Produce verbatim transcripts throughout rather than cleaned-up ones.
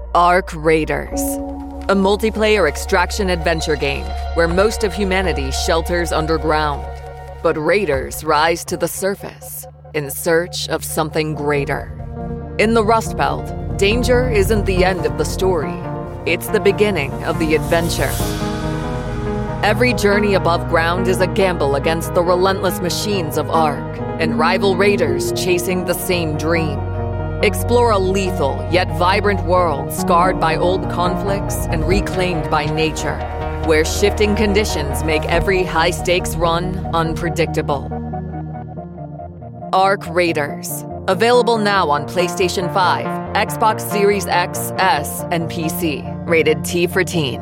Ark Raiders, a multiplayer extraction adventure game where most of humanity shelters underground, but raiders rise to the surface in search of something greater. In the Rust Belt, danger isn't the end of the story. It's the beginning of the adventure. Every journey above ground is a gamble against the relentless machines of Ark and rival raiders chasing the same dream. Explore a lethal yet vibrant world scarred by old conflicts and reclaimed by nature, where shifting conditions make every high-stakes run unpredictable. Ark Raiders. Available now on PlayStation five, Xbox Series X, S, and P C. Rated T for teen.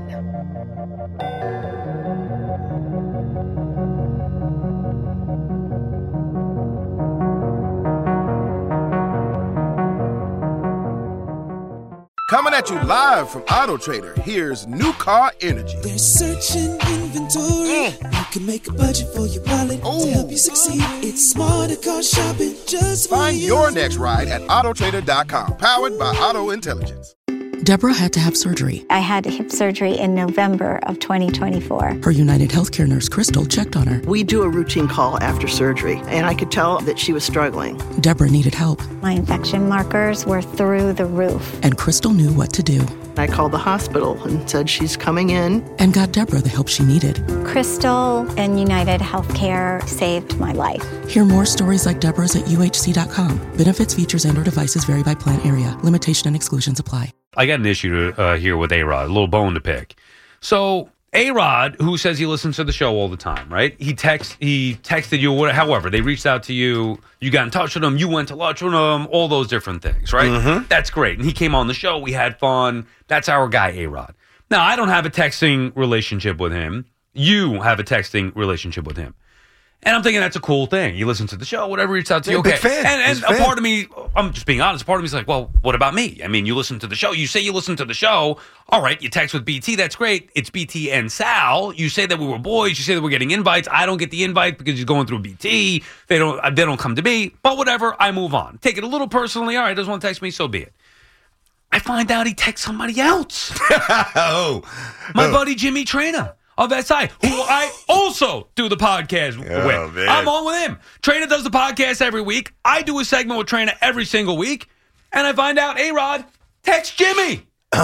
Coming at you live from Auto Trader, here's New Car Energy. They're searching inventory. Mm. You can make a budget for your wallet Ooh. To help you succeed. It's smarter car shopping just for Find you. your next ride at auto trader dot com. Powered by Auto Intelligence. Deborah had to have surgery. I had hip surgery in November of twenty twenty-four. Her United Healthcare nurse, Crystal, checked on her. We do a routine call after surgery, and I could tell that she was struggling. Deborah needed help. My infection markers were through the roof. And Crystal knew what to do. I called the hospital and said she's coming in. And got Deborah the help she needed. Crystal and United Healthcare saved my life. Hear more stories like Deborah's at U H C dot com. Benefits, features, and or devices vary by plan area. Limitation and exclusions apply. I got an issue to, uh, here with A-Rod, a little bone to pick. So A-Rod, who says he listens to the show all the time, right? He text, he texted you, however, they reached out to you, you got in touch with him, you went to lunch with him, all those different things, right? Mm-hmm. That's great. And he came on the show, we had fun. That's our guy, A-Rod. Now, I don't have a texting relationship with him. You have a texting relationship with him. And I'm thinking that's a cool thing. You listen to the show, whatever reached out to you. Yeah, okay. big fan. And, and He's a fan. part of me, I'm just being honest, part of me is like, well, what about me? I mean, you listen to the show. You say you listen to the show. All right, you text with B T. That's great. It's B T and Sal. You say that we were boys. You say that we're getting invites. I don't get the invite because he's going through B T. They don't, they don't come to me. But whatever, I move on. Take it a little personally. All right, doesn't want to text me, so be it. I find out he texts somebody else. oh. My oh. buddy Jimmy Traina of S I, who I also do the podcast Oh, with. man. I'm on with him. Traina does the podcast every week. I do a segment with Traina every single week. And I find out, A-Rod, text Jimmy.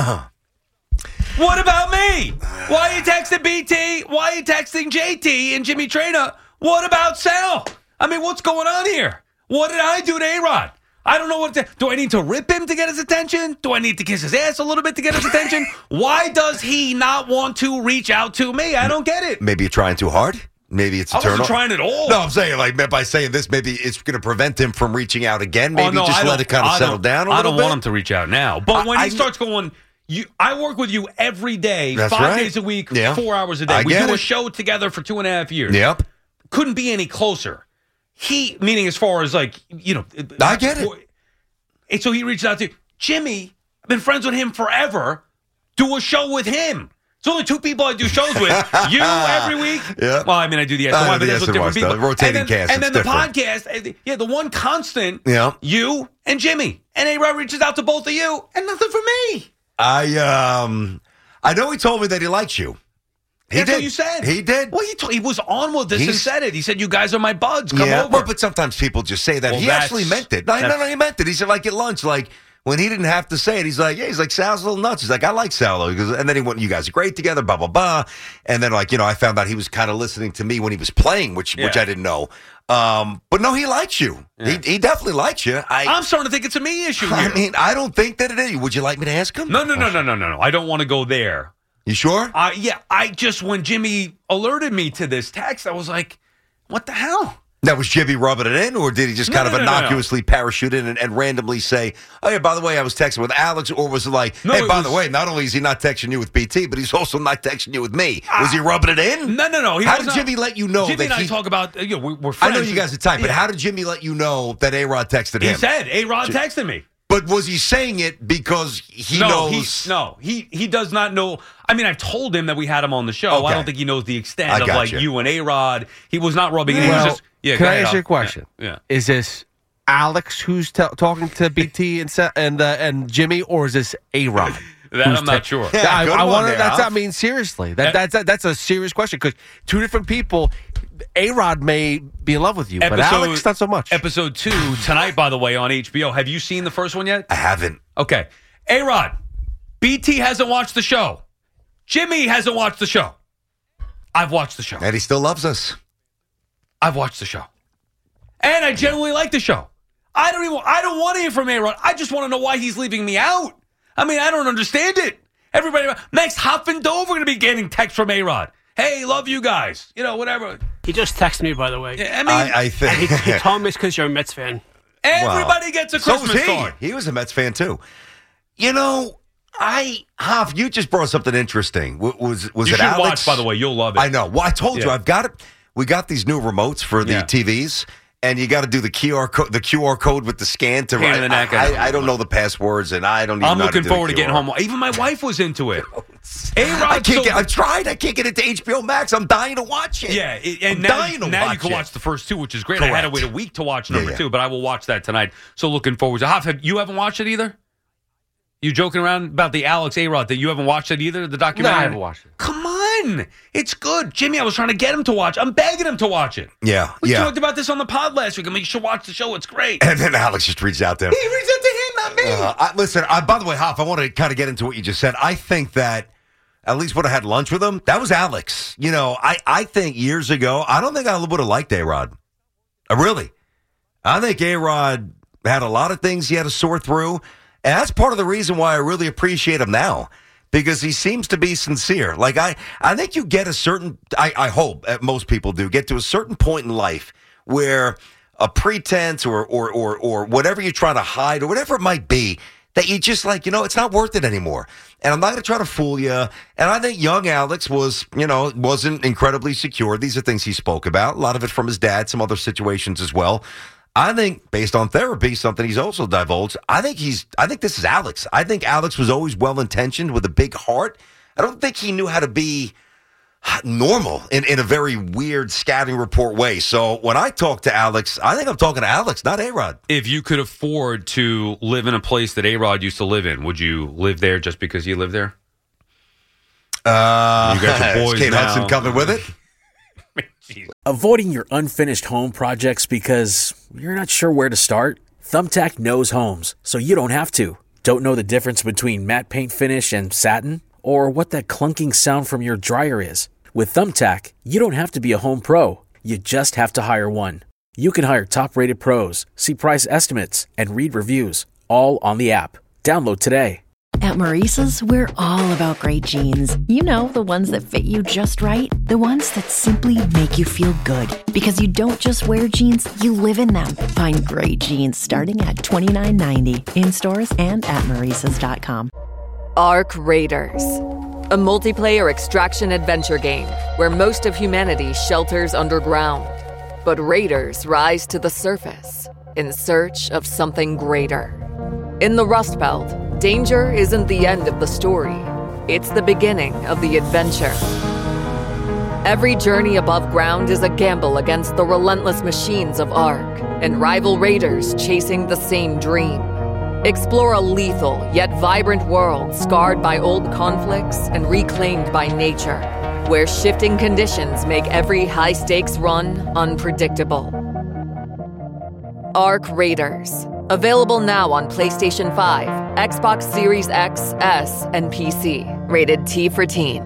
What about me? Why are you texting B T? Why are you texting J T and Jimmy Traina? What about Sal? I mean, what's going on here? What did I do to A-Rod? I don't know what to... Do I need to rip him to get his attention? Do I need to kiss his ass a little bit to get his attention? Why does he not want to reach out to me? I don't get it. Maybe you're trying too hard. Maybe it's a I wasn't turn-off. trying at all. No, I'm saying, like, by saying this, maybe it's going to prevent him from reaching out again. Maybe oh, no, just I let it kind of I settle don't- down a I little don't bit. want him to reach out now. But when I- he starts going... You, I work with you every day, That's five right. days a week, Yeah. four hours a day. I We get do a it. show together for two and a half years. Yep. Couldn't be any closer. He, meaning as far as like, you know. I get it. And so he reached out to Jimmy. I've been friends with him forever. Do a show with him. It's only two people I do shows with. You every week. Yeah. Well, I mean, I do the S I N Y, know but the that's with S N Y different people. stuff. Rotating and then, cast, And then it's the different. podcast, uh, yeah, the one constant, Yeah. you and Jimmy. And A-Rod reaches out to both of you, and nothing for me. I um, I know he told me that he likes you. He That's did. what you said. He did. Well, he, t- he was on with this and He's- said it. He said, you guys are my buds. Come yeah, over. well, but sometimes people just say that. Well, he that's- actually meant it. No, no, that's- no, he meant it. He said, like, at lunch, like, when he didn't have to say it, he's like, yeah, he's like, Sal's a little nuts. He's like, I like Sal, though. He goes, and then he went, you guys are great together, blah, blah, blah. And then, like, you know, I found out he was kind of listening to me when he was playing, which which Yeah. I didn't know. Um, but no, he likes you. Yeah. He, he definitely likes you. I, I'm starting to think it's a me issue here. I mean, I don't think that it is. Would you like me to ask him? no, no, no, no, no, no, no. I don't want to go there. You sure? Uh, yeah, I just, when Jimmy alerted me to this text, I was like, what the hell? Now, was Jimmy rubbing it in, or did he just No, kind no, of no, no, no. innocuously parachute in and, and randomly say, oh, yeah, by the way, I was texting with Alex, or was it like, No, hey, it by was- the way, not only is he not texting you with B T, but he's also not texting you with me. Was he rubbing it in? No, no, no. He How was did not- Jimmy let you know Jimmy that and I he... talk about, uh, you know, we- we're I friends. know you guys are tight, but Yeah. how did Jimmy let you know that A-Rod texted He him? said, A-Rod texted me. But was he saying it because he no, knows... He, no, he he does not know. I mean, I've told him that we had him on the show. Okay. I don't think he knows the extent I of got like you. you and A-Rod. He was not rubbing it in. He was Well, just, yeah, can go I ahead, ask you a Al. question? Yeah. yeah. Is this Alex who's t- talking to B T and Sa- and uh, and Jimmy, or is this A-Rod? That I'm not sure. Yeah, I, good I one wonder. there, That's Alf. I mean, seriously, that, that's that, that's a serious question because two different people. A-Rod may be in love with you, but Alex not so much. Episode two tonight, by the way, on H B O. Have you seen the first one yet? I haven't. Okay. A-Rod, B T hasn't watched the show. Jimmy hasn't watched the show. I've watched the show. And he still loves us. I've watched the show. And I genuinely like the show. I don't even I don't want to hear from A-Rod. I just want to know why he's leaving me out. I mean, I don't understand it. Everybody, Max Hoffendover going to be getting text from A-Rod. Hey, love you guys. You know, whatever. He just texted me, by the way. I mean, I, I think he, he told me it's because you're a Mets fan. everybody Well, gets a so Christmas was he. card. He was a Mets fan too. You know, I Hoff, you just brought something interesting. W- Was was You it should Alex? watch, by the way. You'll love it. I know. Well, I told you Yeah. I've got it. We got these new remotes for the Yeah. T Vs. And you got to do the Q R code, the Q R code with the scan to Pain in write. the neck, I, I know. I, I don't know the passwords, and I don't even. I'm know how to looking do the forward to Q R. getting home. Even my wife was into it. A-Rod, I can't so- get. I've tried. I can't get into H B O Max. I'm dying to watch it. Yeah, it- and I'm now, dying to now watch you can it. watch the first two, which is great. I had to Correct. wait a week to watch Yeah, number yeah. two, but I will watch that tonight. So looking forward to. Hoff, have you haven't watched it either? You joking around about the Alex A-Rod that you haven't watched it either? The No, documentary. I haven't watched it. Come on, it's good, Jimmy. I was trying to get him to watch. I'm begging him to watch it. Yeah, We yeah. talked about this on the pod last week. I mean, you should watch the show. It's great. And then Alex just reached out to him. He reached out to him, not me. Uh, I, listen, I, by the way, Hoff, I want to kind of get into what you just said. I think that at least when I had lunch with him, that was Alex. You know, I, I think years ago, I don't think I would have liked A-Rod. I really. I think A-Rod had a lot of things he had to sort through. And that's part of the reason why I really appreciate him now. Because he seems to be sincere. Like, I, I think you get a certain, I, I hope uh, most people do, get to a certain point in life where a pretense or, or, or, or whatever you try to hide or whatever it might be, that you just like, you know, it's not worth it anymore. And I'm not going to try to fool you. And I think young Alex was, you know, wasn't incredibly secure. These are things he spoke about. A lot of it from his dad, some other situations as well. I think based on therapy, something he's also divulged, I think he's, I think this is Alex. I think Alex was always well-intentioned with a big heart. I don't think he knew how to be normal in, in a very weird scouting report way. So when I talk to Alex, I think I'm talking to Alex, not A-Rod. If you could afford to live in a place that A-Rod used to live in, would you live there just because you live there? Uh, You got your boys is Kate now. Hudson coming with it? Avoiding your unfinished home projects because you're not sure where to start? Thumbtack knows homes, so you don't have to. Don't know the difference between matte paint finish and satin? Or what that clunking sound from your dryer is? With Thumbtack, you don't have to be a home pro. You just have to hire one. You can hire top-rated pros, see price estimates, and read reviews, all on the app. Download today. At Maurice's, we're all about great jeans. You know, the ones that fit you just right. The ones that simply make you feel good. Because you don't just wear jeans, you live in them. Find great jeans starting at twenty-nine ninety in stores and at maurices dot com. Ark Raiders, a multiplayer extraction adventure game where most of humanity shelters underground. But raiders rise to the surface in search of something greater. In the Rust Belt, danger isn't the end of the story. It's the beginning of the adventure. Every journey above ground is a gamble against the relentless machines of Ark and rival raiders chasing the same dream. Explore a lethal yet vibrant world scarred by old conflicts and reclaimed by nature, where shifting conditions make every high-stakes run unpredictable. Ark Raiders. Available now on PlayStation five, Xbox Series X, S, and P C. Rated T for teen.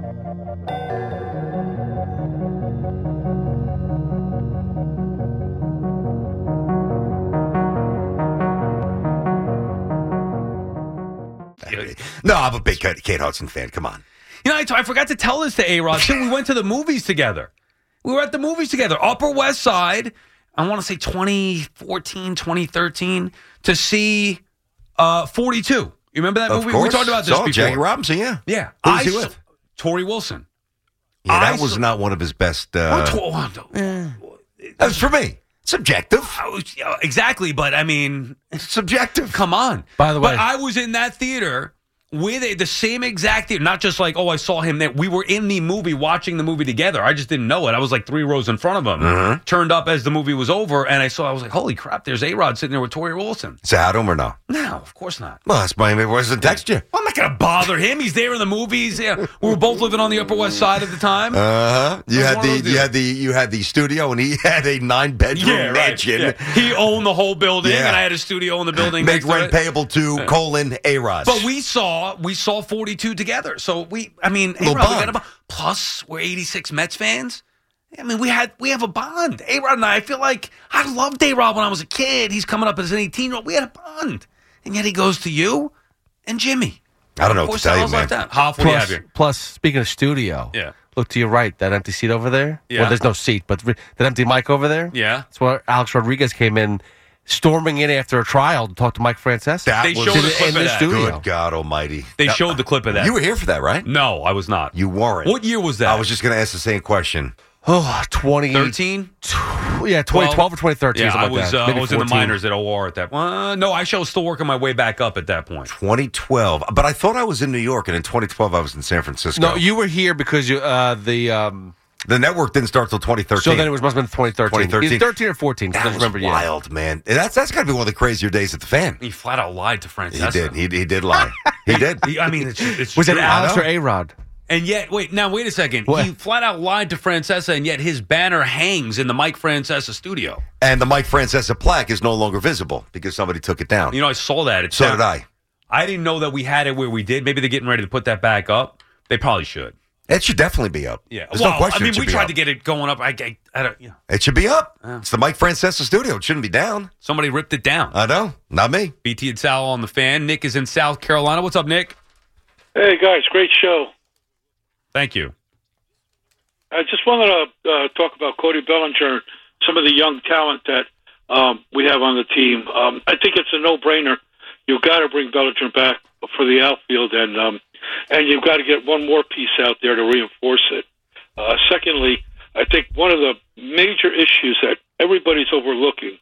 No, I'm a big Kate, Kate Hudson fan. Come on. You know, I, I forgot to tell this to A-Rod. too. We went to the movies together. We were at the movies together. Upper West Side, I want to say twenty fourteen, twenty thirteen, to see uh, forty-two. You remember that Of movie? We course. talked about this Saw before. Jackie Robinson, yeah. Yeah. Who was I he saw- with? Tori Wilson. Yeah, that I was saw- not one of his best. Uh, Or Tor- that was for me. Subjective. I was- yeah, exactly, but I mean, Subjective. come on. By the way- but I was in that theater with a, the same exact thing. Not just like, oh, I saw him there. We were in the movie watching the movie together. I just didn't know it. I was like three rows in front of him. Mm-hmm. Turned up as the movie was over, and I saw, I was like, holy crap, there's A-Rod sitting there with Tori Wilson. Is that him or no? No, of course not. Well, that's why he wasn't text you. Well, I'm not going to bother him. He's there in the movies. Yeah, we were both living on the Upper West Side at the time. Uh-huh. You had the you had the you had the studio, and he had a nine bedroom yeah, mansion. Right. Yeah. He owned the whole building, yeah. and I had a studio in the building. Make rent payable to colon A-Rod. But we saw we saw forty-two together. So we, I mean, A-Rod, we got a bond. Plus, we're eighty-six Mets fans. I mean, we had we have a bond. A-Rod and I, I feel like I loved A-Rod when I was a kid. He's coming up as an eighteen-year-old. We had a bond. And yet he goes to you and Jimmy. I don't know what to tell you, man. Like that. Hoff, what plus, do you have here? Plus, speaking of studio, yeah. Look to your right, that empty seat over there. Yeah. Well, there's no seat, but that empty mic over there. Yeah. That's where Alex Rodriguez came in, storming in after a trial to talk to Mike Francesa. That they was showed the clip in of the that. studio. Good God Almighty! They now, showed the clip of that. You were here for that, right? No, I was not. You weren't. What year was that? I was just going to ask the same question. Oh, twenty thirteen? Yeah, twenty twelve or twenty thirteen. Yeah, I like was, that. uh, I was in the fourteen. minors at O R at that point. Uh, no, I was still working my way back up at that point. twenty twelve. But I thought I was in New York, and in twenty twelve I was in San Francisco. No, you were here because you uh, the um, the network didn't start till twenty thirteen. So then it was must have been twenty thirteen. twenty thirteen. Either thirteen or fourteen. That I was remember, wild, yeah. man. And that's that's got to be one of the crazier days at the Fan. He flat out lied to Francesa. He did. He, he did lie. He did. He, I mean, it's, it's was true. it Alex or A-Rod? And yet, wait, now wait a second. What? He flat out lied to Francesa, and yet his banner hangs in the Mike Francesa studio. And the Mike Francesa plaque is no longer visible because somebody took it down. You know, I saw that. It's so down. did I. I didn't know that we had it where we did. Maybe they're getting ready to put that back up. They probably should. It should definitely be up. Yeah. There's well, no question I mean, it should we be tried up. to get it going up. I, I, I don't, you know. It should be up. Yeah. It's the Mike Francesa studio. It shouldn't be down. Somebody ripped it down. I know. Not me. B T and Sal on the Fan. Nick is in South Carolina. What's up, Nick? Hey, guys. Great show. Thank you. I just wanted to uh, talk about Cody Bellinger, some of the young talent that um, we have on the team. Um, I think it's a no-brainer. You've got to bring Bellinger back for the outfield, and um, and you've got to get one more piece out there to reinforce it. Uh, secondly, I think one of the major issues that everybody's overlooking,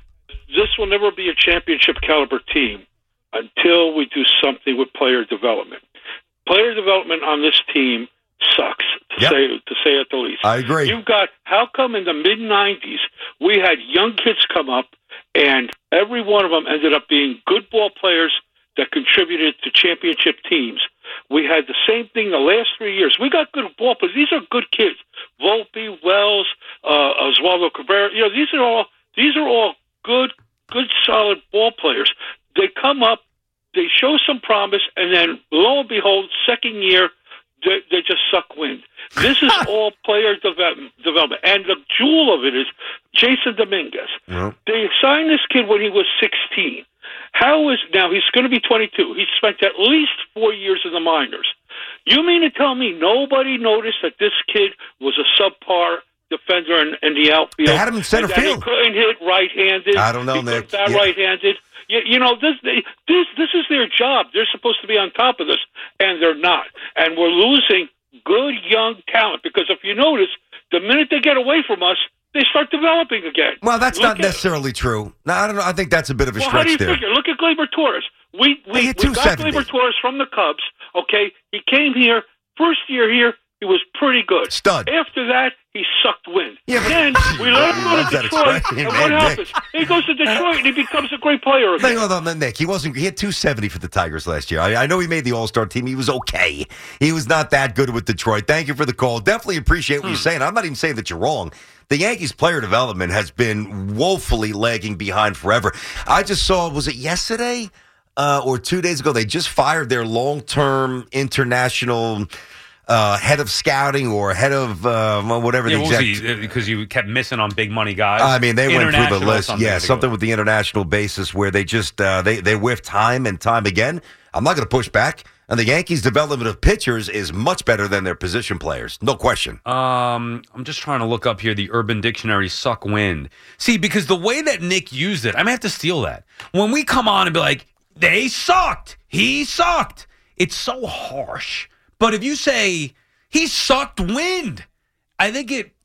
this will never be a championship-caliber team until we do something with player development. Player development on this team sucks, to Yep. say to say at the least. I agree. You've got, how come in the mid nineties we had young kids come up and every one of them ended up being good ball players that contributed to championship teams? We had the same thing the last three years. We got good ball players. These are good kids. Volpe, Wells, uh, Oswaldo Cabrera. You know, these are all these are all good, good, solid ball players. They come up, they show some promise, and then lo and behold, second year, they, they just suck wind. This is all player development, development. And the jewel of it is Jason Dominguez. Well. They signed this kid when he was sixteen. How is, now he's going to be twenty-two. He spent at least four years in the minors. You mean to tell me nobody noticed that this kid was a subpar defender in, in the outfield? They had him in center and that field. He couldn't hit right-handed. I don't know, he Nick. That Yeah. right-handed. You, you know, this, they, this this is their job. They're supposed to be on top of this, and they're not. And we're losing good young talent because if you notice, the minute they get away from us, they start developing again. Well, that's Look not at- necessarily true. No, I don't know. I think that's a bit of a well, how do stretch you there. figure? Look at Gleyber Torres. We we, hit we got two seventy. Gleyber Torres from the Cubs. Okay, he came here first year here. He was pretty good. Stud. After that, he sucked wind. Yeah, but- then we let him go Loves to that Detroit, expression, and man, what Nick. happens? He goes to Detroit and he becomes a great player again. Hang on, on, Nick. He wasn't. He hit two seventy for the Tigers last year. I, I know he made the All Star team. He was okay. He was not that good with Detroit. Thank you for the call. Definitely appreciate what Hmm. you're saying. I'm not even saying that you're wrong. The Yankees' player development has been woefully lagging behind forever. I just saw. Was it yesterday uh, or two days ago? They just fired their long-term international. Uh, head of scouting or head of uh, whatever Yeah, the what was exec- he? Because you kept missing on big money guys. I mean, they went through the International list. something, I Yeah, think it something was. with the international basis where they just uh, they they whiff time and time again. I'm not going to push back. And the Yankees' development of pitchers is much better than their position players, no question. Um, I'm just trying to look up here the Urban Dictionary suck wind. See, because the way that Nick used it, I may have to steal that. When we come on and be like, they sucked, he sucked, it's so harsh. But if you say he sucked wind, I think it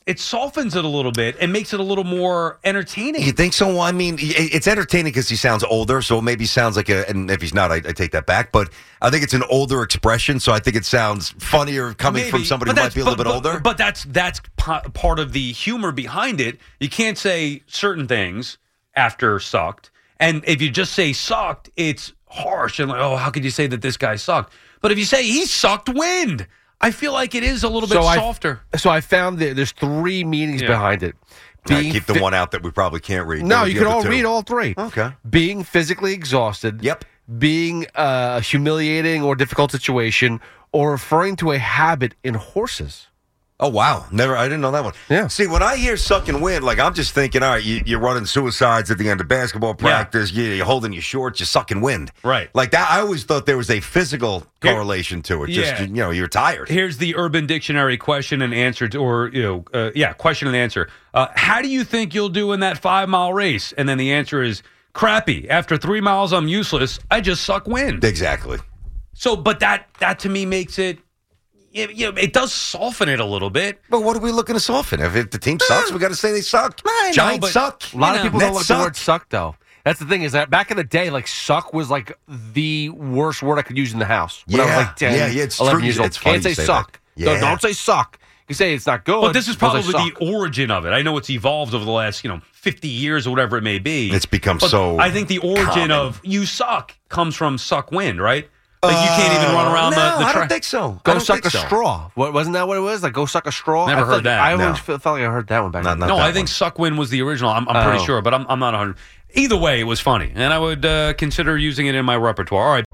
it softens it a little bit and makes it a little more entertaining. You think so? Well, I mean, it's entertaining because he sounds older, so it maybe sounds like a, and if he's not, I, I take that back, but I think it's an older expression, so I think it sounds funnier coming Maybe, from somebody but who might be a little but, bit but, older. But that's that's p- part of the humor behind it. You can't say certain things after sucked, and if you just say sucked, it's harsh and like, oh, how could you say that this guy sucked? But if you say he sucked wind, I feel like it is a little bit so softer. I, so I found that there's three meanings Yeah. behind it. Right, keep the fi- one out that we probably can't read. No, Go with you the can other all two. read all three. Okay. Being physically exhausted. Yep. Being uh, a humiliating or difficult situation, or referring to a habit in horses. Oh, wow. Never. I didn't know that one. Yeah. See, when I hear suck and wind, like, I'm just thinking, all right, you, you're running suicides at the end of basketball practice. You, you're holding your shorts. You're sucking wind. Right. Like that. I always thought there was a physical Here- correlation to it. Just, Yeah. you know, you're tired. Here's the Urban Dictionary question and answer, to, or, you know, uh, yeah, question and answer. Uh, how do you think you'll do in that five mile race? And then the answer is crappy. After three miles, I'm useless. I just suck wind. Exactly. So, but that, that to me makes it, it, you know, it does soften it a little bit. But what are we looking to soften? If, if the team sucks, we got to say they suck. know, Giants but- suck. A lot You of know, people don't Mets like suck. the word suck, though. That's the thing is that back in the day, like suck was like the worst word I could use in the house. When I was Yeah. like ten, Yeah, yeah, it's eleven true. years old. It's funny Can't say you say suck. that. No, Yeah. don't say suck. You say it's not good. But this is don't probably say suck. the origin of it. I know it's evolved over the last, you know, fifty years or whatever it may be. It's become But so I think the origin common. of you suck comes from suck wind, right? Like you can't even run around no, the, the I track. don't think so. I Go don't suck think a so. straw. What wasn't that what it was? Like go suck a straw. Never I heard felt- that. I No. always felt like I heard that one back Not- then. not No, that I think one. suck wind was the original. I'm, I'm pretty Oh. sure, but I'm, I'm not one hundred. Either way, it was funny, and I would uh, consider using it in my repertoire. All right.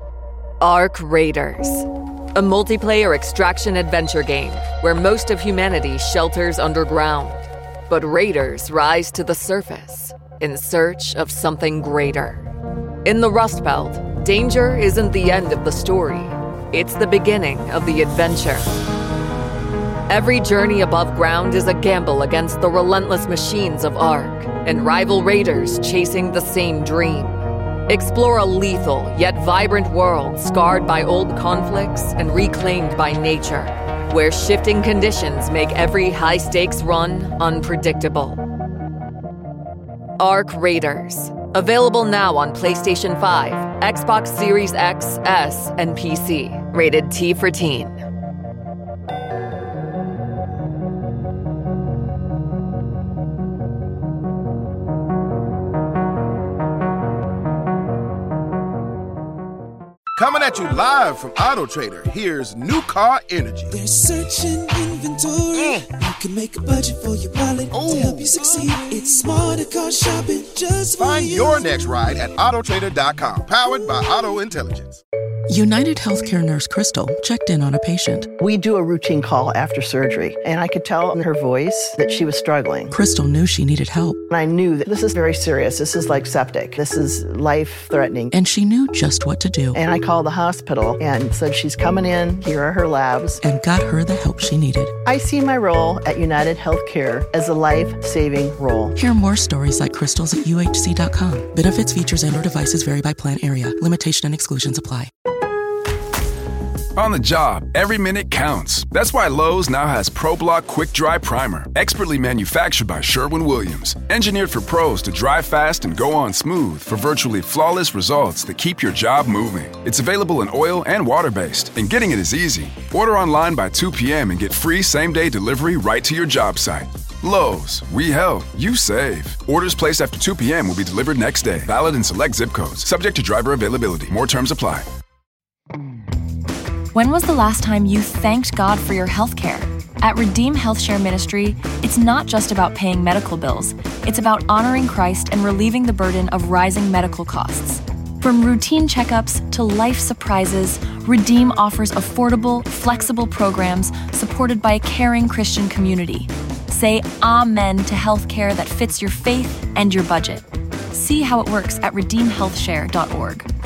Ark Raiders, a multiplayer extraction adventure game where most of humanity shelters underground, but raiders rise to the surface in search of something greater. In the Rust Belt, danger isn't the end of the story. It's the beginning of the adventure. Every journey above ground is a gamble against the relentless machines of Ark and rival raiders chasing the same dream. Explore a lethal yet vibrant world scarred by old conflicts and reclaimed by nature, where shifting conditions make every high-stakes run unpredictable. Ark Raiders. Available now on PlayStation five, Xbox Series X, S, and P C. Rated T for Teen. Coming at you live from Auto Trader, here's New Car Energy. There's searching inventory. You can make a budget for your wallet to help you succeed. It's smarter car shopping just for Find you. your next ride at auto trader dot com, powered by Auto Intelligence. United Healthcare nurse Crystal checked in on a patient. We do a routine call after surgery, and I could tell in her voice that she was struggling. Crystal knew she needed help. And I knew that this is very serious. This is like septic. This is life-threatening. And she knew just what to do. And I called the hospital and said, she's coming in. Here are her labs. And got her the help she needed. I see my role at United Healthcare as a life-saving role. Hear more stories like Crystal's at U H C dot com. Benefits, features, and or devices vary by plan area. Limitation and exclusions apply. On the job, every minute counts. That's why Lowe's now has ProBlock Quick Dry Primer, expertly manufactured by Sherwin-Williams. Engineered for pros to dry fast and go on smooth for virtually flawless results that keep your job moving. It's available in oil and water-based, and getting it is easy. Order online by two p.m. and get free same-day delivery right to your job site. Lowe's, we help, you save. Orders placed after two p.m. will be delivered next day. Valid in select zip codes. Subject to driver availability. More terms apply. When was the last time you thanked God for your health care? At Redeem Health Share Ministry, it's not just about paying medical bills. It's about honoring Christ and relieving the burden of rising medical costs. From routine checkups to life surprises, Redeem offers affordable, flexible programs supported by a caring Christian community. Say amen to health care that fits your faith and your budget. See how it works at redeem health share dot org.